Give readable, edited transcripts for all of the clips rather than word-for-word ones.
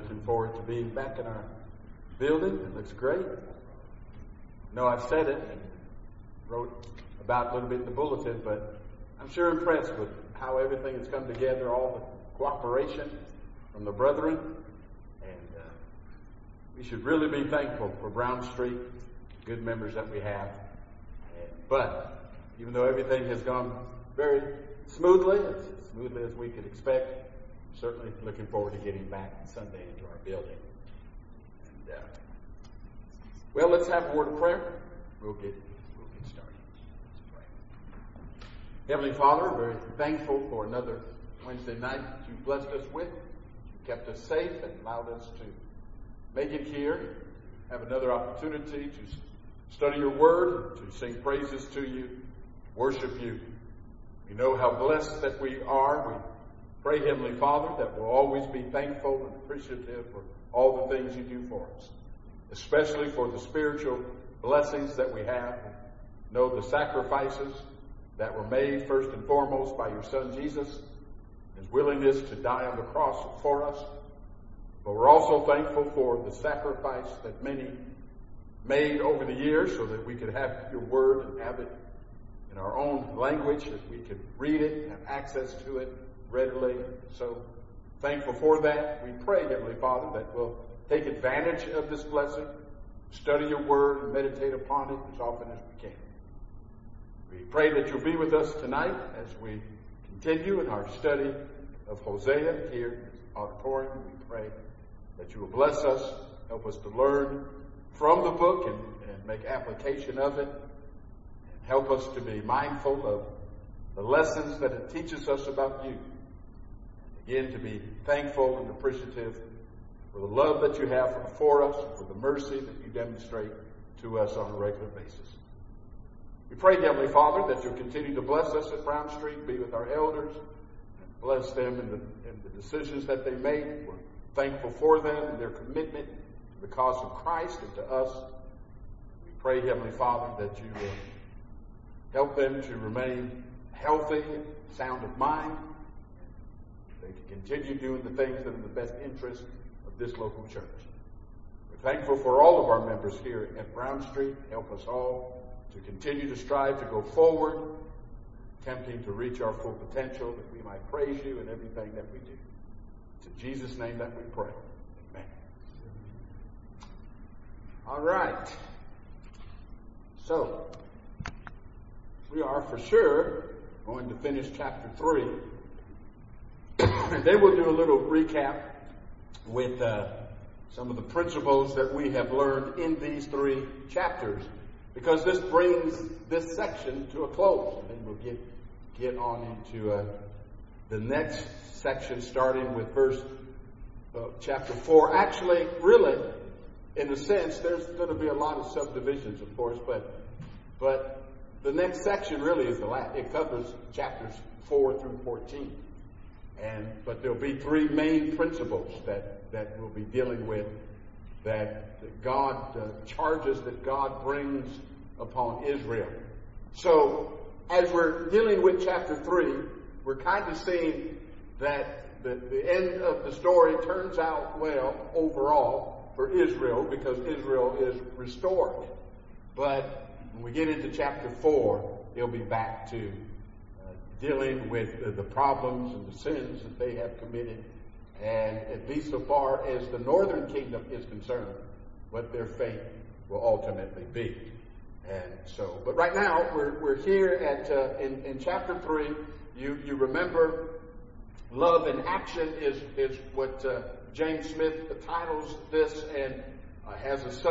looking forward to being back in our building. It looks great. I know I've said it and wrote about it a little bit in the bulletin, but I'm sure impressed with how everything has come together, all the cooperation from the brethren. And we should really be thankful for Brown Street, good members that we have. But even though everything has gone very smoothly, as smoothly as we could expect, certainly looking forward to getting back Sunday into our building. And, well, let's have a word of prayer. We'll get started. Let's pray. Heavenly Father, very thankful for another Wednesday night that you blessed us with. You kept us safe and allowed us to make it here, have another opportunity to study your word, to sing praises to you, worship you. We know how blessed that we are. We pray, Heavenly Father, that we'll always be thankful and appreciative for all the things you do for us, especially for the spiritual blessings that we have. Know the sacrifices that were made first and foremost by your Son Jesus, his willingness to die on the cross for us. But we're also thankful for the sacrifice that many made over the years so that we could have your word and have it in our own language, that we could read it, have access to it readily. So thankful for that. We pray, Heavenly Father, that we'll take advantage of this blessing, study your word, and meditate upon it as often as we can. We pray that you'll be with us tonight as we continue in our study of Hosea here in this auditorium. We pray that you will bless us, help us to learn from the book and make application of it, and help us to be mindful of the lessons that it teaches us about you. Again, to be thankful and appreciative for the love that you have for us, for the mercy that you demonstrate to us on a regular basis. We pray, Heavenly Father, that you'll continue to bless us at Brown Street, be with our elders, and bless them in the decisions that they make. We're thankful for them and their commitment to the cause of Christ and to us. We pray, Heavenly Father, that you will help them to remain healthy and sound of mind. They can continue doing the things that are in the best interest of this local church. We're thankful for all of our members here at Brown Street. Help us all to continue to strive to go forward, attempting to reach our full potential, that we might praise you in everything that we do. It's in Jesus' name that we pray. Amen. All right. So, we are for sure going to finish chapter 3. And then we'll do a little recap with some of the principles that we have learned in these 3 chapters, because this brings this section to a close. And then we'll get on into the next section, starting with chapter 4. Actually, really, in a sense, there's going to be a lot of subdivisions, of course, but the next section really is the last. It covers chapters 4 through 14. But there'll be 3 main principles that we'll be dealing with, that God, charges that God brings upon Israel. So, as we're dealing with chapter 3, we're kind of seeing that the end of the story turns out well overall for Israel, because Israel is restored. But when we get into chapter 4, they'll be back to dealing with the problems and the sins that they have committed, and at least so far as the northern kingdom is concerned, what their fate will ultimately be. And so, but right now we're here at in chapter 3. You remember, love in action is what James Smith titles this, and has a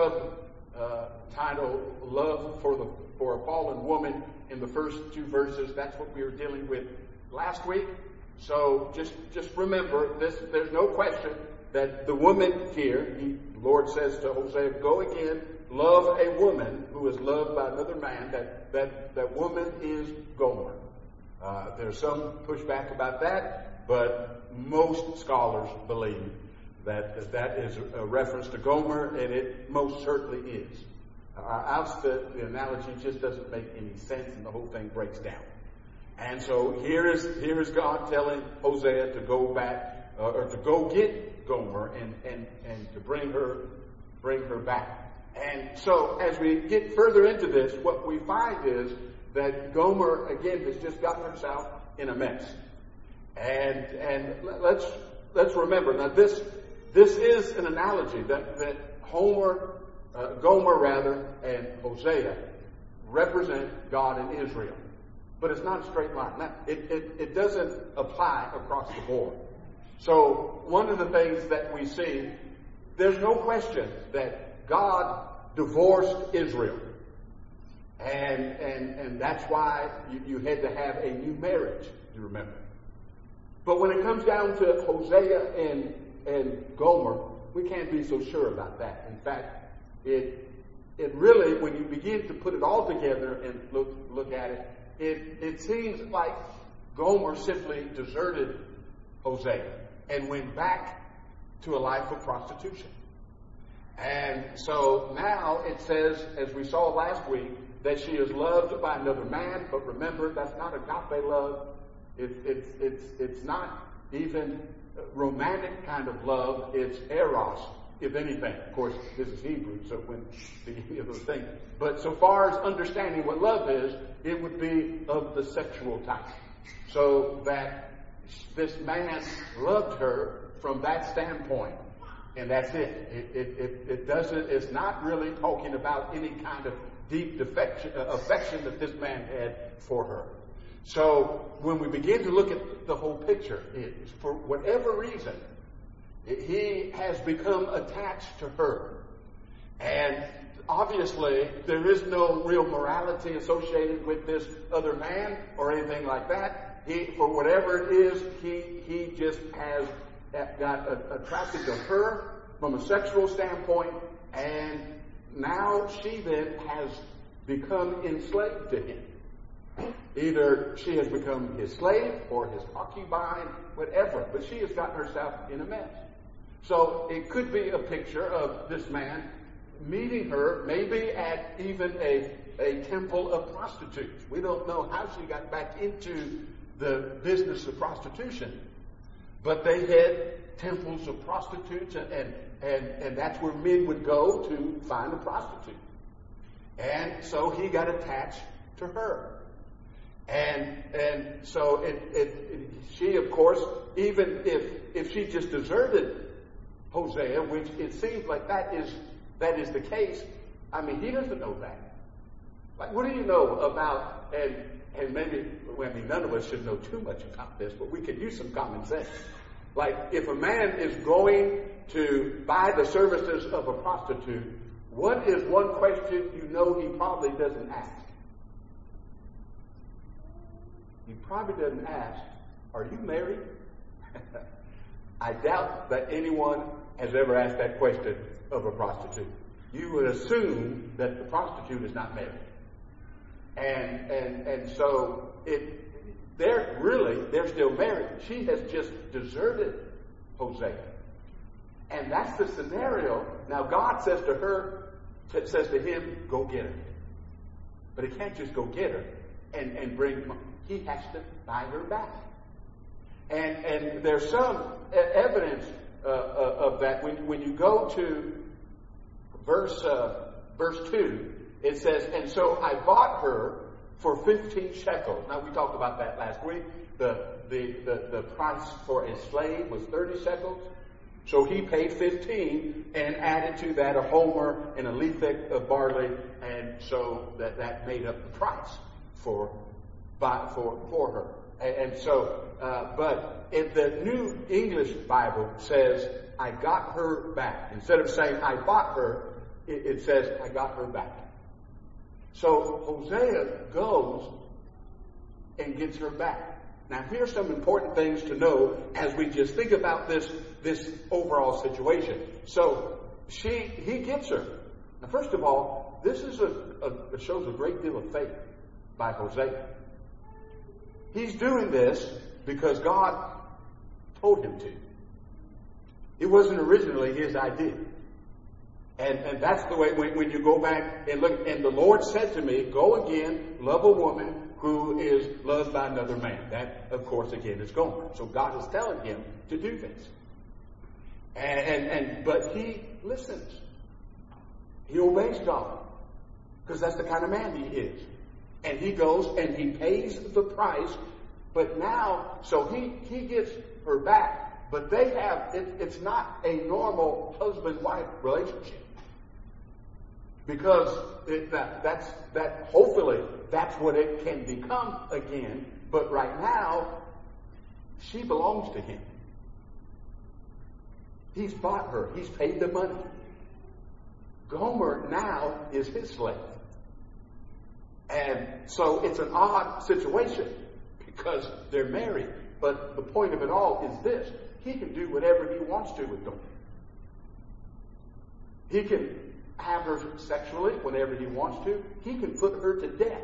title, Love for a Fallen Woman, in the first 2 verses. That's what we were dealing with last week. So just remember this. There's no question that the woman here, the Lord says to Hosea, go again, love a woman who is loved by another man. That woman is Gomer. There's some pushback about that, but most scholars believe that is a reference to Gomer, and it most certainly is. Else the analogy just doesn't make any sense, and the whole thing breaks down. And so here is God telling Hosea to go back or to go get Gomer and to bring her back. And so as we get further into this, what we find is that Gomer, again, has just gotten herself in a mess. And let's remember, now this is an analogy that Gomer and Hosea represent God and Israel. But it's not a straight line. Now, it doesn't apply across the board. So one of the things that we see, there's no question that God divorced Israel. And that's why you had to have a new marriage, you remember. But when it comes down to Hosea and Gomer, we can't be so sure about that. In fact, it really, when you begin to put it all together and look at it, it seems like Gomer simply deserted Hosea and went back to a life of prostitution. And so now it says, as we saw last week, that she is loved by another man, but remember, that's not agape love. It's not even romantic kind of love. It's eros, if anything. Of course, this is Hebrew, so when any of those things. But so far as understanding what love is, it would be of the sexual type. So that this man loved her from that standpoint. And that's it. It's not really talking about any kind of deep affection that this man had for her. So when we begin to look at the whole picture, for whatever reason, he has become attached to her. And obviously, there is no real morality associated with this other man or anything like that. For whatever it is, he just has got attracted to her from a sexual standpoint, and now she then has become enslaved to him. Either she has become his slave or his concubine, whatever, but she has gotten herself in a mess. So it could be a picture of this man meeting her maybe at even a temple of prostitutes. We don't know how she got back into the business of prostitution, but they had temples of prostitutes, and that's where men would go to find a prostitute. And so he got attached to her. And so she, of course, even if she just deserted Hosea, which it seems like that is the case, I mean, he doesn't know that. Like, what do you know about, and maybe, none of us should know too much about this, but we could use some common sense. Like, if a man is going to buy the services of a prostitute, what is one question you know he probably doesn't ask? He probably doesn't ask, are you married? I doubt that anyone has ever asked that question of a prostitute. You would assume that the prostitute is not married. And so they're still married. She has just deserted Hosea. And that's the scenario. Now God says to him, go get her. But he can't just go get her and bring, he has to buy her back. And there's some evidence of that. When you go to verse 2, it says, and so I bought her for 15 shekels. Now, we talked about that last week. The price for a slave was 30 shekels. So he paid 15 and added to that a homer and a lethek of barley, and so that made up the price for her. And so, but in the New English Bible says, I got her back. Instead of saying I bought her, it says I got her back. So Hosea goes and gets her back. Now here's some important things to know as we just think about this overall situation. So he gets her. Now first of all, this is it shows a great deal of faith by Hosea. He's doing this because God told him to. It wasn't originally his idea. And that's the way when you go back and look, and the Lord said to me, go again, love a woman who is loved by another man. That, of course, again, is Gomer. So God is telling him to do this. But he listens. He obeys God. Because that's the kind of man he is. And he goes and he pays the price. But now, so he gets her back. But they have, it's not a normal husband-wife relationship. Because hopefully that's what it can become again. But right now, she belongs to him. He's bought her. He's paid the money. Gomer now is his slave. And so it's an odd situation because they're married. But the point of it all is this. He can do whatever he wants to with Gomer. He can have her sexually whenever he wants to. He can put her to death.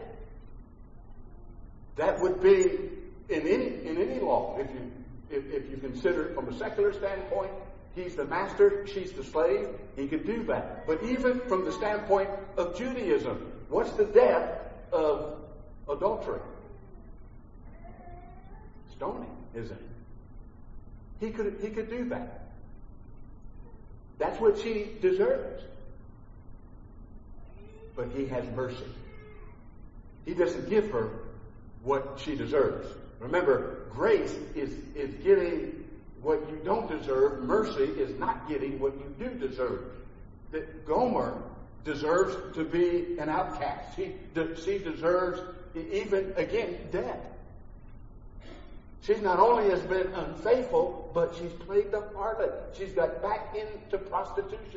That would be in any law. If you consider it from a secular standpoint, he's the master, she's the slave. He could do that. But even from the standpoint of Judaism, what's the death of adultery? Stoning, isn't it? He could do that. That's what she deserves. But he has mercy. He doesn't give her what she deserves. Remember, grace is getting what you don't deserve. Mercy is not getting what you do deserve. That Gomer deserves to be an outcast. She deserves even, again, death. She's not only has been unfaithful, but she's played the harlot. She's got back into prostitution.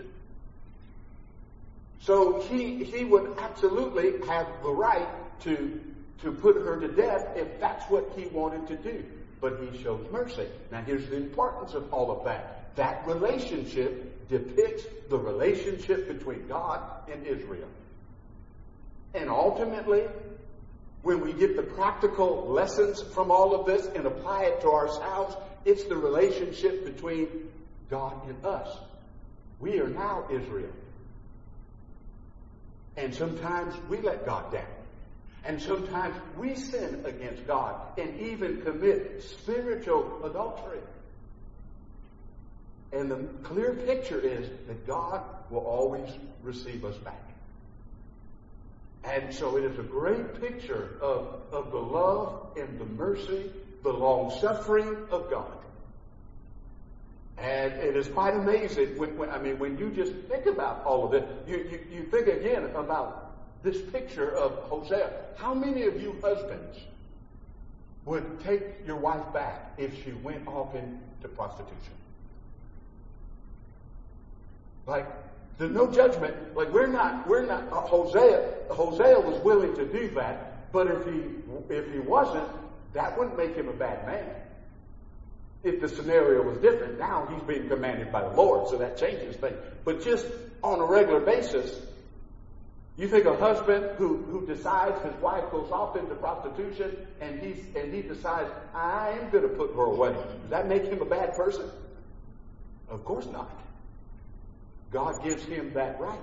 So he would absolutely have the right to put her to death if that's what he wanted to do. But he shows mercy. Now here's the importance of all of that. That relationship depicts the relationship between God and Israel. And ultimately, when we get the practical lessons from all of this and apply it to ourselves, it's the relationship between God and us. We are now Israel. And sometimes we let God down. And sometimes we sin against God and even commit spiritual adultery. And the clear picture is that God will always receive us back. And so it is a great picture of the love and the mercy, the long-suffering of God. And it is quite amazing when you just think about all of it. You think again about this picture of Hosea. How many of you husbands would take your wife back if she went off into prostitution? Like, there's no judgment. Like, we're not, Hosea was willing to do that, but if he wasn't, that wouldn't make him a bad man. If the scenario was different, now he's being commanded by the Lord, so that changes things. But just on a regular basis, you think a husband who decides his wife goes off into prostitution and he decides, I am going to put her away. Does that make him a bad person? Of course not. God gives him that right.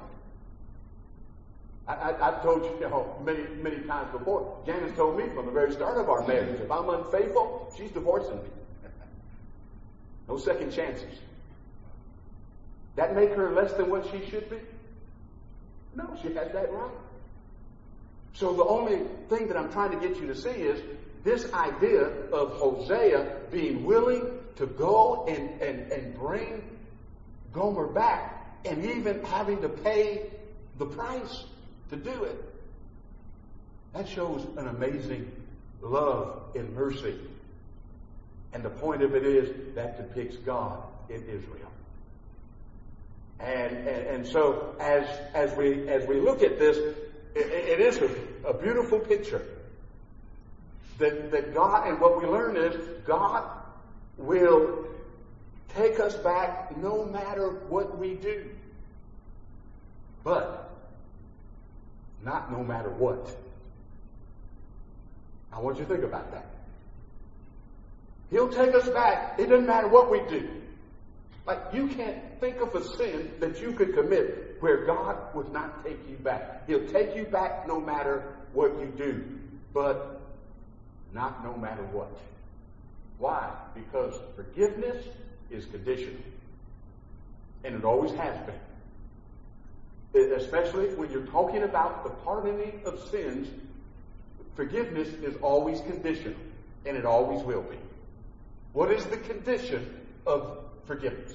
I've told you many times before. Janice told me from the very start of our marriage, if I'm unfaithful, she's divorcing me. No second chances. That make her less than what she should be? No, she has that right. So the only thing that I'm trying to get you to see is this idea of Hosea being willing to go and bring Gomer back and even having to pay the price to do it. That shows an amazing love and mercy. And the point of it is that depicts God in Israel. And so as we look at this, it is a beautiful picture that God, and what we learn is God will take us back no matter what we do, but not no matter what. I want you to think about that. He'll take us back. It doesn't matter what we do. Like, you can't think of a sin that you could commit where God would not take you back. He'll take you back no matter what you do. But not no matter what. Why? Because forgiveness is conditional. And it always has been. Especially when you're talking about the pardoning of sins, forgiveness is always conditional. And it always will be. What is the condition of forgiveness?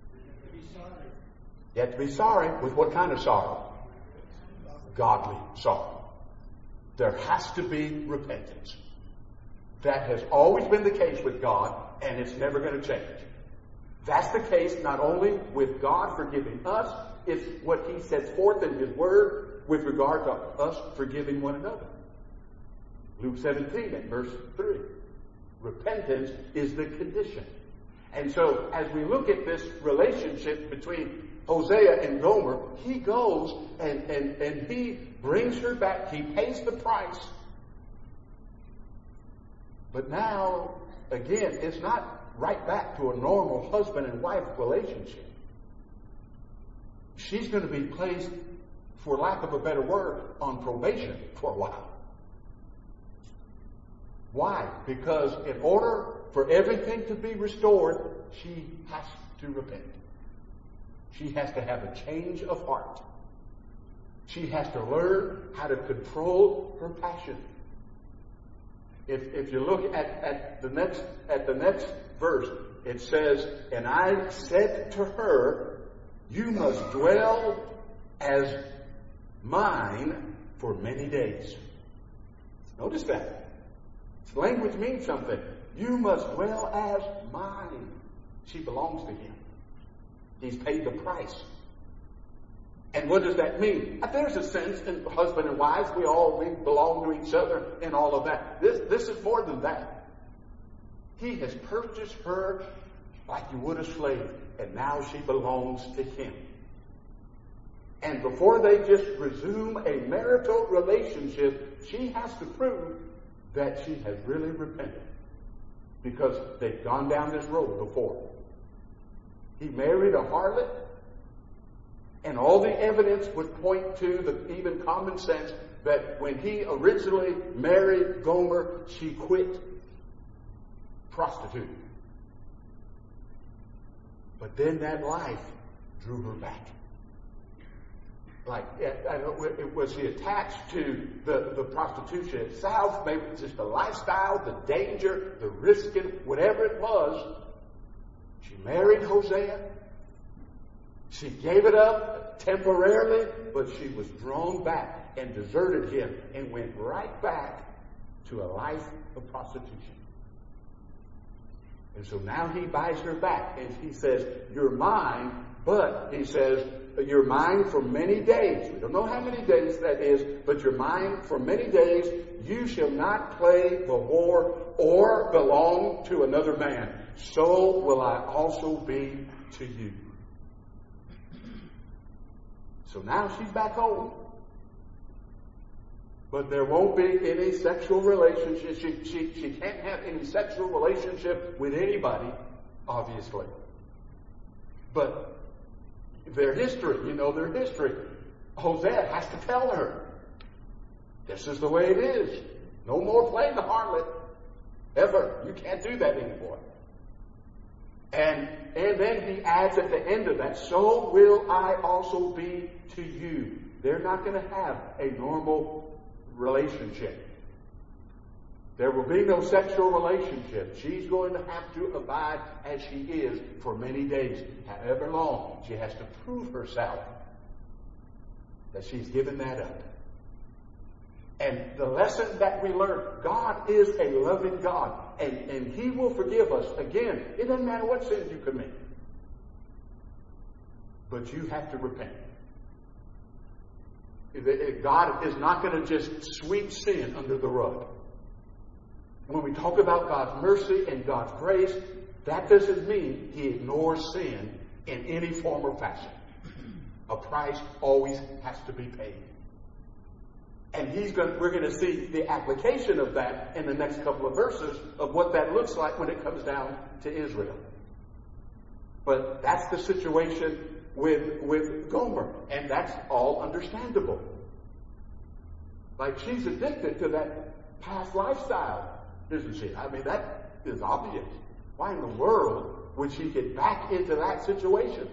You have to be sorry. With what kind of sorrow? Godly sorrow. There has to be repentance. That has always been the case with God, and it's never going to change. That's the case not only with God forgiving us, it's what He sets forth in His Word with regard to us forgiving one another. Luke 17 and verse 3. Repentance is the condition. And so, as we look at this relationship between Hosea and Gomer, he goes and he brings her back. He pays the price. But now, again, it's not right back to a normal husband and wife relationship. She's going to be placed, for lack of a better word, on probation for a while. Why? Because in order for everything to be restored, she has to repent. She has to have a change of heart. She has to learn how to control her passion. If you look at the next verse, it says, "And I said to her, you must dwell as mine for many days." Notice that. This language means something. You must dwell as mine. She belongs to him. He's paid the price. And what does that mean? There's a sense in husband and wives, we belong to each other and all of that. This is more than that. He has purchased her like you would a slave, and now she belongs to him. And before they just resume a marital relationship, she has to prove that she has really repented. Because they've gone down this road before. He married a harlot, and all the evidence would point to the even common sense that when he originally married Gomer, she quit prostituting. But then that life drew her back. Like, was she attached to the prostitution itself? Maybe it was just the lifestyle, the danger, the risking, whatever it was. She married Hosea. She gave it up temporarily, but she was drawn back and deserted him and went right back to a life of prostitution. And so now he buys her back, and he says, "You're mine," but he says, "You're mine for many days." We don't know how many days that is, but you're mine for many days. You shall not play the whore or belong to another man. So will I also be to you. So now she's back home. But there won't be any sexual relationship. She can't have any sexual relationship with anybody, obviously. But their history, their history. Hosea has to tell her, this is the way it is. No more playing the harlot. Ever. You can't do that anymore. And then he adds at the end of that, so will I also be to you. They're not going to have a normal relationship. There will be no sexual relationship. She's going to have to abide as she is for many days, however long. She has to prove herself that she's given that up. And the lesson that we learn, God is a loving God, and He will forgive us. Again, it doesn't matter what sins you commit. But you have to repent. God is not going to just sweep sin under the rug. When we talk about God's mercy and God's grace, that doesn't mean He ignores sin in any form or fashion. A price always has to be paid. And we're going to see the application of that in the next couple of verses of what that looks like when it comes down to Israel. But that's the situation with Gomer, and that's all understandable. Like, she's addicted to that past lifestyle. isn't she? I mean, that is obvious. Why in the world would she get back into that situation?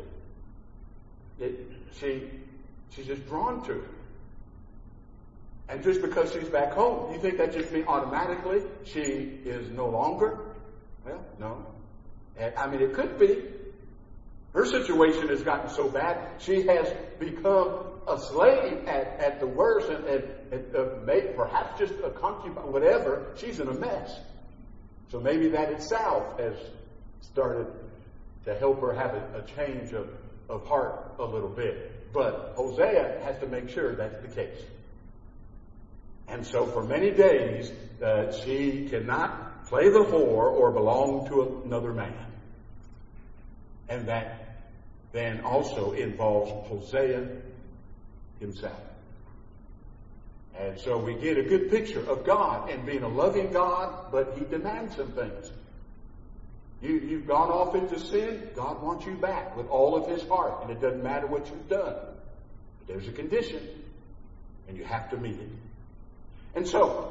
She's just drawn to it. And just because she's back home, you think that just means automatically she is no longer? Well, no. I mean, it could be. Her situation has gotten so bad, she has become a slave at the worst, and perhaps just a concubine, whatever. She's in a mess. So maybe that itself has started to help her have a change of heart a little bit. But Hosea has to make sure that's the case. And so for many days, she cannot play the whore or belong to another man. And that then also involves Hosea himself. And so we get a good picture of God and being a loving God, but he demands some things. You've gone off into sin, God wants you back with all of his heart, and it doesn't matter what you've done. But there's a condition, and you have to meet it. And so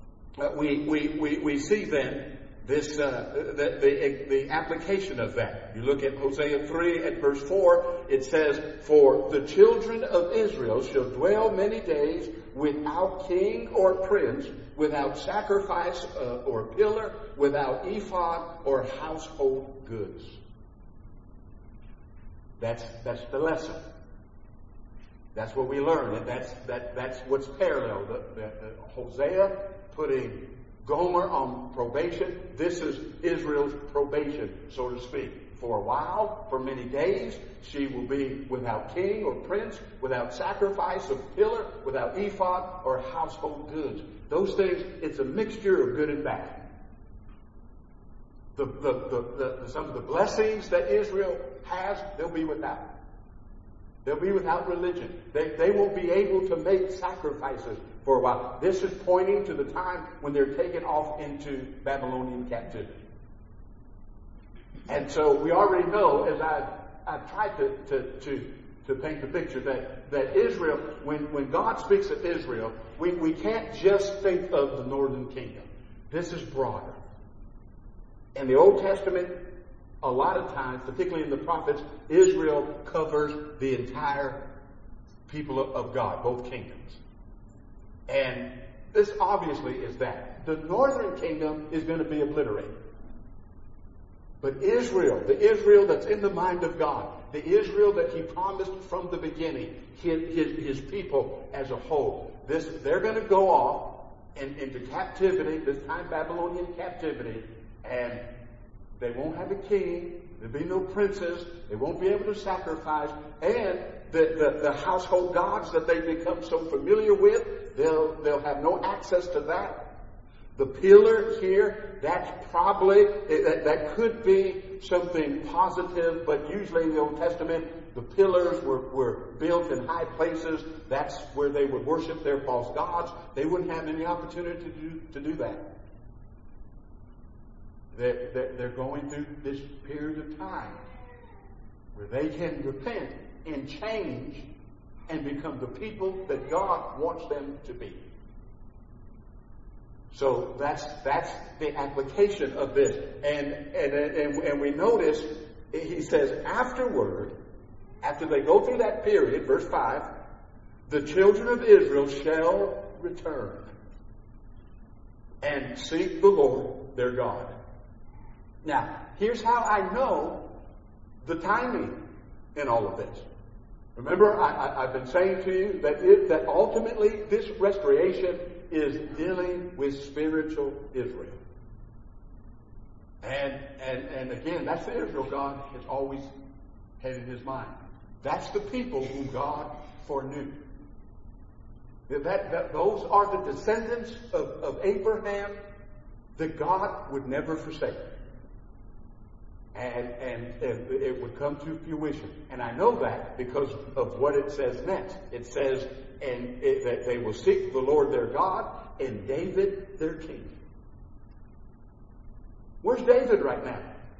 we see then this the application of that. You look at Hosea 3 at verse 4, it says, "For the children of Israel shall dwell many days without king or prince, without sacrifice or pillar, without ephod or household goods." That's the lesson. That's what we learn, and that's what's parallel. The Hosea putting Gomer on probation. This is Israel's probation, so to speak. For a while, for many days, she will be without king or prince, without sacrifice of pillar, without ephod or household goods. Those things, it's a mixture of good and bad. Some of the blessings that Israel has, they'll be without. They'll be without religion. They won't be able to make sacrifices for a while. This is pointing to the time when they're taken off into Babylonian captivity. And so we already know, as I've tried to paint the picture, that Israel, when God speaks of Israel, we can't just think of the northern kingdom. This is broader. In the Old Testament, a lot of times, particularly in the prophets, Israel covers the entire people of God, both kingdoms. And this obviously is that. The northern kingdom is going to be obliterated. But Israel, the Israel that's in the mind of God, the Israel that he promised from the beginning, his people as a whole, they're going to go off into captivity, this time Babylonian captivity, and they won't have a king, there'll be no princes, they won't be able to sacrifice, and the household gods that they've become so familiar with, they'll have no access to that. The pillar here, that's probably, that could be something positive, but usually in the Old Testament, the pillars were built in high places. That's where they would worship their false gods. They wouldn't have any opportunity to do that. They're going through this period of time where they can repent and change and become the people that God wants them to be. So that's the application of this. And we notice, he says, afterward, after they go through that period, verse 5, the children of Israel shall return and seek the Lord their God. Now, here's how I know the timing in all of this. Remember, I've been saying to you that ultimately this restoration is dealing with spiritual Israel. And again, that's the Israel God has always had in his mind. That's the people whom God foreknew. Those are the descendants of Abraham that God would never forsake. And it would come to fruition. And I know that because of what it says next. It says, that they will seek the Lord their God and David their king. Where's David right now?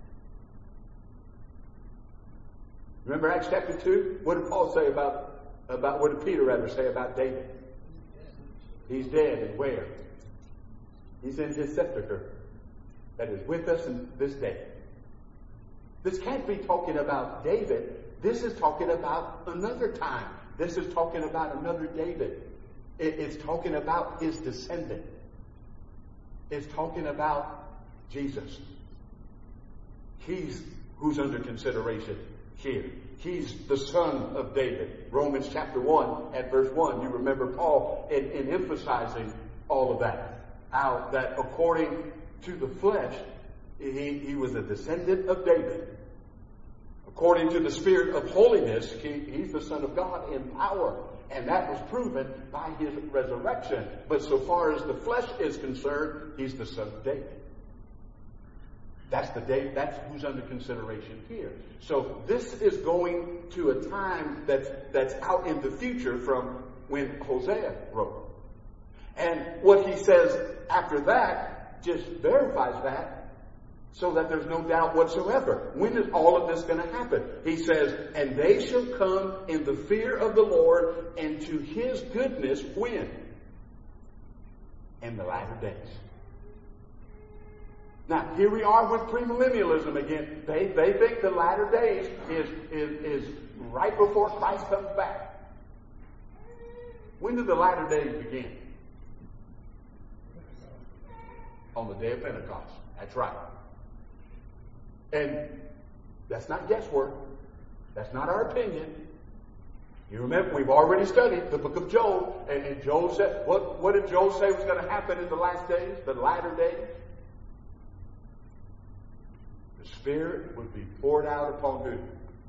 Remember Acts chapter 2? What did Paul say about what did Peter rather say about David? He's dead, and where? He's in his sepulcher. that is with us in this day. This can't be talking about David. This is talking about another time. This is talking about another David. It's talking about his descendant. It's talking about Jesus. He's who's under consideration here. He's the son of David. Romans chapter 1 at verse 1. You remember Paul in emphasizing all of that. How that according to the flesh, he was a descendant of David. According to the Spirit of holiness, he's the Son of God in power. And that was proven by his resurrection. But so far as the flesh is concerned, he's the son of David. That's who's under consideration here. So this is going to a time that's out in the future from when Hosea wrote. And what he says after that just verifies that, so that there's no doubt whatsoever. When is all of this going to happen? He says, and they shall come in the fear of the Lord and to his goodness when? In the latter days. Now, here we are with premillennialism again. They think the latter days is right before Christ comes back. When do the latter days begin? On the day of Pentecost. That's right. And that's not guesswork. That's not our opinion. You remember, we've already studied the book of Joel. And Joel said, what did Joel say was going to happen in the last days, the latter days? The Spirit would be poured out upon who?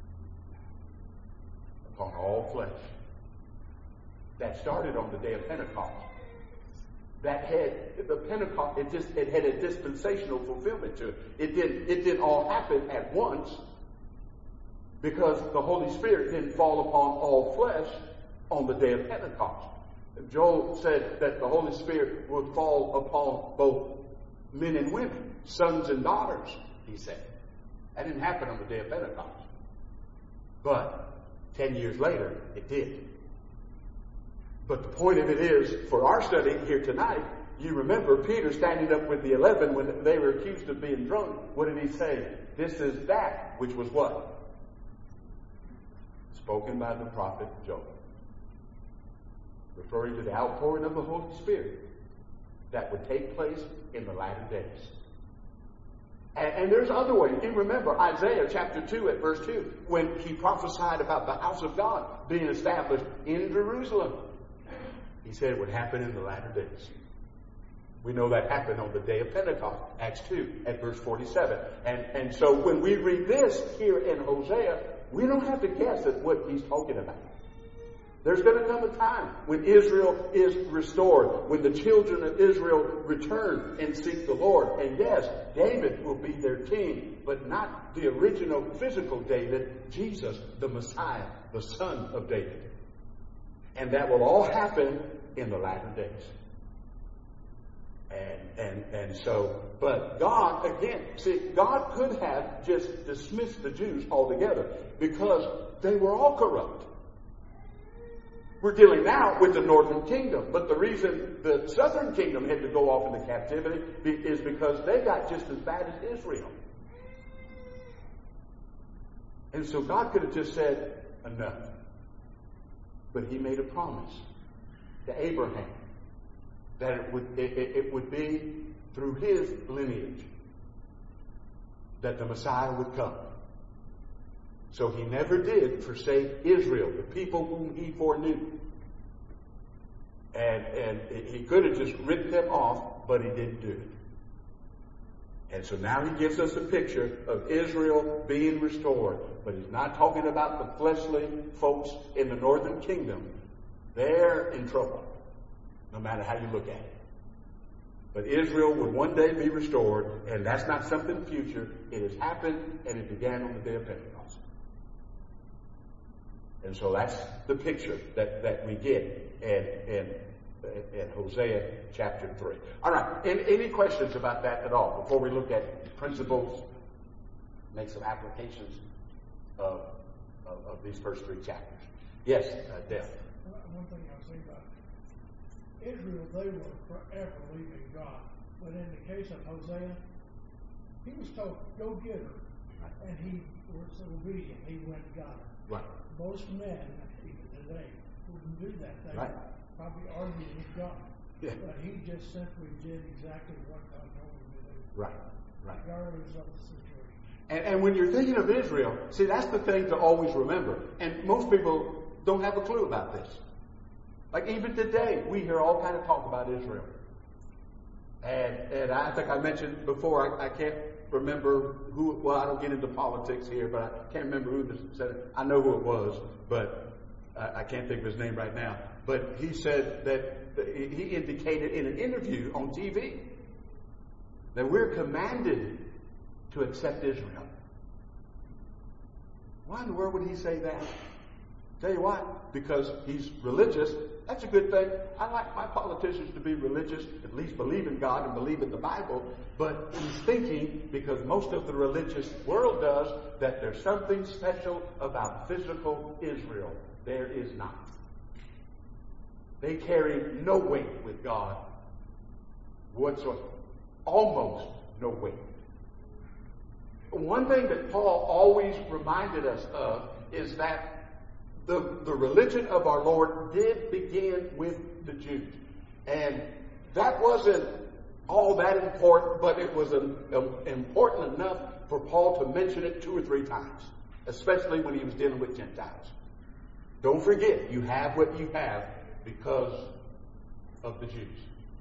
Upon all flesh. That started on the day of Pentecost. That had the Pentecost, it had a dispensational fulfillment to it. It didn't all happen at once because the Holy Spirit didn't fall upon all flesh on the day of Pentecost. Joel said that the Holy Spirit would fall upon both men and women, sons and daughters, he said. That didn't happen on the day of Pentecost. But 10 years later, it did. But the point of it is, for our study here tonight, you remember Peter standing up with the 11 when they were accused of being drunk. What did he say? This is that which was what? Spoken by the prophet Joel. Referring to the outpouring of the Holy Spirit that would take place in the latter days. And there's other ways. You remember Isaiah chapter 2 at verse 2, when he prophesied about the house of God being established in Jerusalem. He said it would happen in the latter days. We know that happened on the day of Pentecost, Acts 2 at verse 47. And so when we read this here in Hosea, we don't have to guess at what he's talking about. There's going to come a time when Israel is restored, when the children of Israel return and seek the Lord. And yes, David will be their king, but not the original physical David, Jesus, the Messiah, the son of David. And that will all happen in the latter days. And so, but God, again, see, God could have just dismissed the Jews altogether because they were all corrupt. We're dealing now with the northern kingdom, but the reason the southern kingdom had to go off into captivity is because they got just as bad as Israel. And so God could have just said, enough. But he made a promise to Abraham that it would be through his lineage that the Messiah would come. So he never did forsake Israel, the people whom he foreknew. And he could have just written them off, but he didn't do it. And so now he gives us a picture of Israel being restored. But he's not talking about the fleshly folks in the northern kingdom. They're in trouble, no matter how you look at it. But Israel would one day be restored, and that's not something future. It has happened, and it began on the day of Pentecost. And so that's the picture that we get in Hosea chapter 3. All right. Any questions about that at all before we look at principles, make some applications of these first 3 chapters? Yes, Dale. One thing I'll say about Israel, they were forever leaving God. But in the case of Hosea, He was told, go get her. Right. And he was obedient. He went and got her. Right. Most men, even today, wouldn't do that. They right. probably argue with God. Yeah. But he just simply did exactly what God told him to do. Right. Right. Regardless of the situation. And when you're thinking of Israel, see, that's the thing to always remember. And most people don't have a clue about this. Like even today, we hear all kind of talk about Israel. And I think I mentioned before, I can't remember who, well, I don't get into politics here, but I can't remember who said it. I know who it was, but I can't think of his name right now. But he said that he indicated in an interview on TV that we're commanded to accept Israel. Why in the world would he say that? Tell you why. Because he's religious. That's a good thing. I like my politicians to be religious, at least believe in God and believe in the Bible. But he's thinking, because most of the religious world does, that there's something special about physical Israel. There is not. They carry no weight with God whatsoever. Almost no weight. One thing that Paul always reminded us of is that the religion of our Lord did begin with the Jews. And that wasn't all that important, but it was important enough for Paul to mention it 2 or 3 times, especially when he was dealing with Gentiles. Don't forget, you have what you have because of the Jews.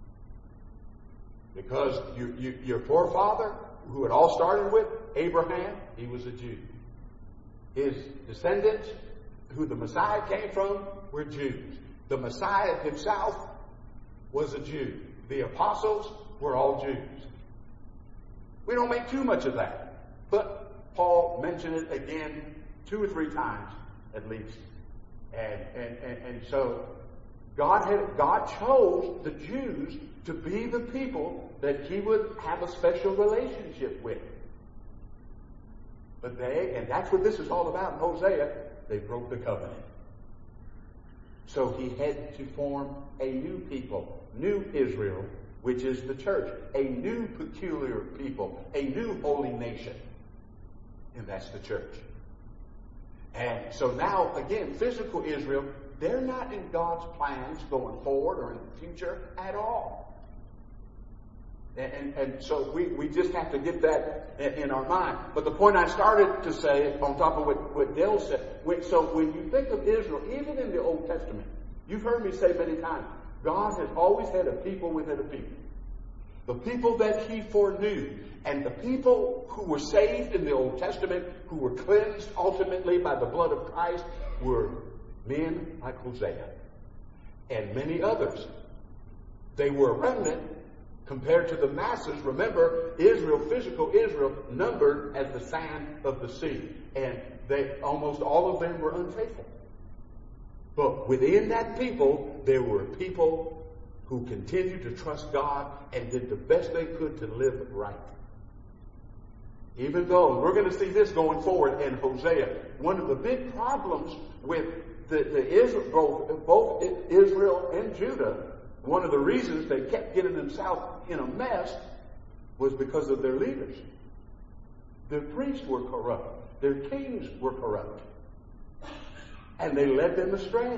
Because your forefather, who it all started with, Abraham, he was a Jew. His descendants, who the Messiah came from, were Jews. The Messiah himself was a Jew. The apostles were all Jews. We don't make too much of that. But Paul mentioned it again 2 or 3 times at least. And so God chose the Jews to be the people that he would have a special relationship with. But and that's what this is all about in Hosea, they broke the covenant. So he had to form a new people, new Israel, which is the church, a new peculiar people, a new holy nation. And that's the church. And so now, again, physical Israel, they're not in God's plans going forward or in the future at all. And so we just have to get that in our mind. But the point I started to say, on top of what Dale said, so when you think of Israel, even in the Old Testament, you've heard me say many times, God has always had a people within a people. The people that he foreknew, and the people who were saved in the Old Testament, who were cleansed ultimately by the blood of Christ, were men like Hosea and many others. They were a remnant compared to the masses. Remember, Israel, physical Israel, numbered as the sand of the sea. And almost all of them were unfaithful. But within that people, there were people who continued to trust God and did the best they could to live right. Even though, we're going to see this going forward in Hosea, one of the big problems with both Israel and Judah, one of the reasons they kept getting themselves in a mess was because of their leaders. Their priests were corrupt. Their kings were corrupt. And they led them astray.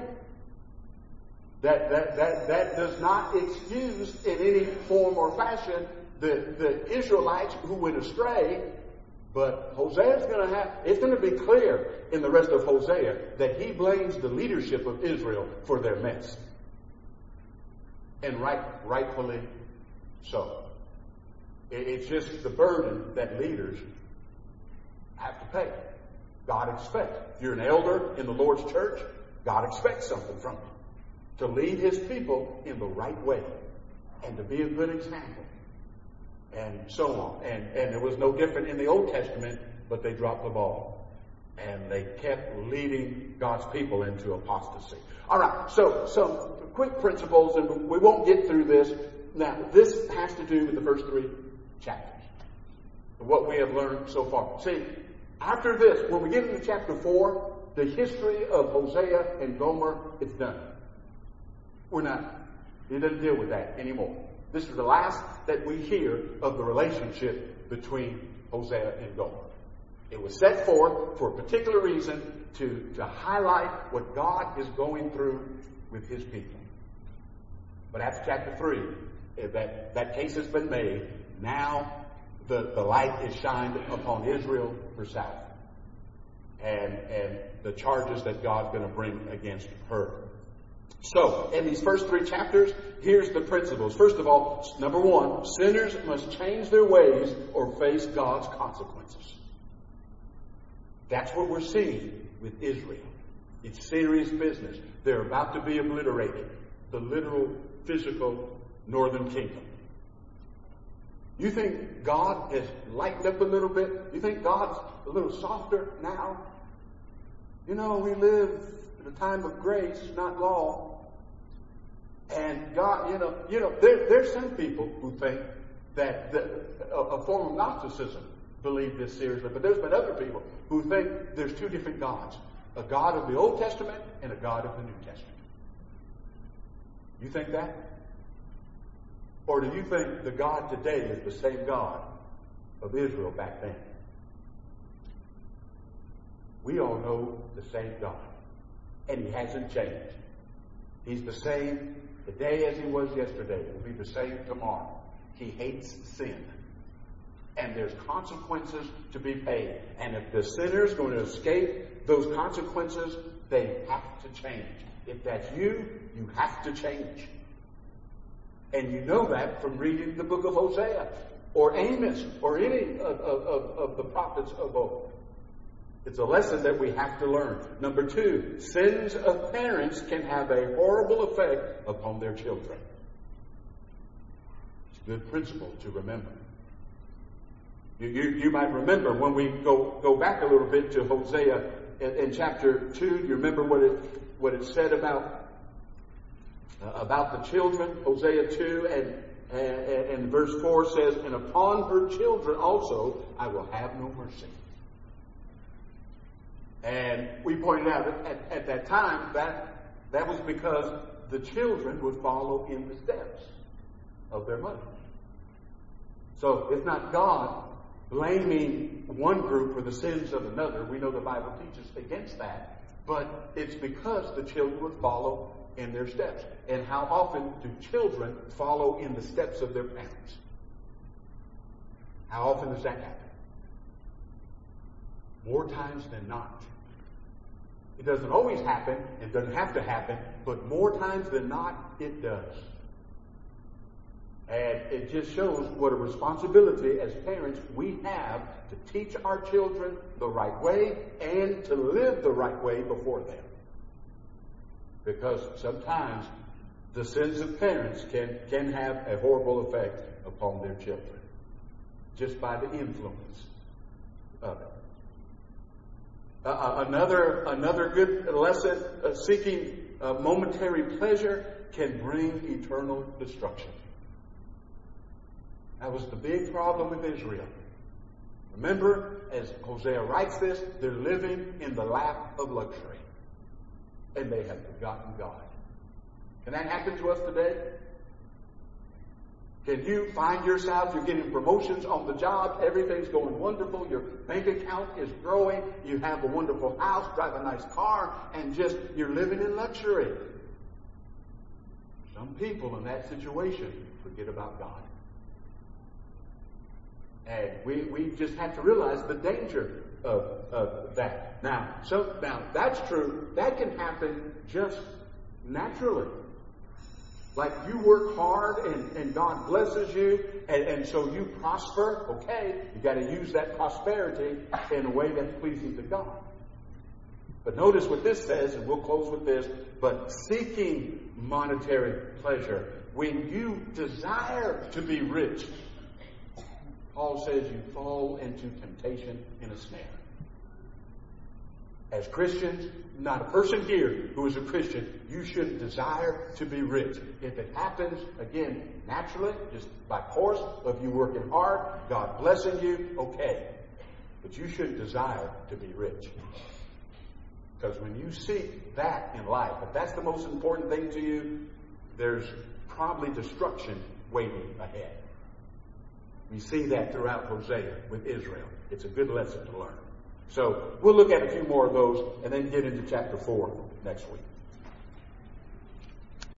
That does not excuse in any form or fashion the Israelites who went astray. But Hosea's it's going to be clear in the rest of Hosea that he blames the leadership of Israel for their mess. And rightfully so. It's just the burden that leaders have to pay. God expects. If you're an elder in the Lord's church, God expects something from you. To lead his people in the right way. And to be a good example. And so on. And it was no different in the Old Testament, but they dropped the ball. And they kept leading God's people into apostasy. All right, so some quick principles, and we won't get through this. Now, this has to do with the first 3 chapters. What we have learned so far. See, after this, when we get into chapter 4, the history of Hosea and Gomer is done. It doesn't deal with that anymore. This is the last that we hear of the relationship between Hosea and Gomer. It was set forth for a particular reason to highlight what God is going through with his people. But after chapter 3, that case has been made. Now the light is shined upon Israel herself. And the charges that God's going to bring against her. So, in these first 3 chapters, here's the principles. First of all, number 1, sinners must change their ways or face God's consequences. That's what we're seeing with Israel. It's serious business. They're about to be obliterated. The literal, physical northern kingdom. You think God has lightened up a little bit? You think God's a little softer now? You know, we live in a time of grace, not law. And God, there's some people who think that a form of Gnosticism believe this seriously. But there's been other people who think there's 2 different gods. A God of the Old Testament and a God of the New Testament. You think that? Or do you think the God today is the same God of Israel back then? We all know the same God. And he hasn't changed. He's the same today as he was yesterday. He'll be the same tomorrow. He hates sin. And there's consequences to be paid. And if the sinner's going to escape those consequences, they have to change. If that's you, you have to change. And you know that from reading the book of Hosea or Amos or any of the prophets of old. It's a lesson that we have to learn. Number 2, sins of parents can have a horrible effect upon their children. It's a good principle to remember. You might remember when we go back a little bit to Hosea in chapter 2. You remember what it said about the children? Hosea 2 and verse 4 says, "And upon her children also I will have no mercy." And we pointed out at that time that was because the children would follow in the steps of their mother. So it's not God blaming one group for the sins of another. We know the Bible teaches against that. But it's because the children would follow in their steps. And how often do children follow in the steps of their parents? How often does that happen? More times than not. It doesn't always happen. It doesn't have to happen. But more times than not, it does. And it just shows what a responsibility as parents we have to teach our children the right way and to live the right way before them. Because sometimes the sins of parents can have a horrible effect upon their children just by the influence of it. Another good lesson, seeking momentary pleasure can bring eternal destruction. That was the big problem with Israel. Remember, as Hosea writes this, they're living in the lap of luxury. And they have forgotten God. Can that happen to us today? Can you find yourself, you're getting promotions on the job, everything's going wonderful, your bank account is growing, you have a wonderful house, drive a nice car, and just, you're living in luxury. Some people in that situation forget about God. And we just have to realize the danger of that. Now that's true. That can happen just naturally. Like you work hard and God blesses you and so you prosper. Okay, you got to use that prosperity in a way that's pleasing to God. But notice what this says, and we'll close with this, but seeking monetary pleasure. When you desire to be rich, Paul says you fall into temptation in a snare. As Christians, not a person here who is a Christian, you should desire to be rich. If it happens, again, naturally, just by course of you working hard, God blessing you, okay. But you should desire to be rich. Because when you seek that in life, if that's the most important thing to you, there's probably destruction waiting ahead. We see that throughout Hosea with Israel. It's a good lesson to learn. So we'll look at a few more of those and then get into chapter 4 next week.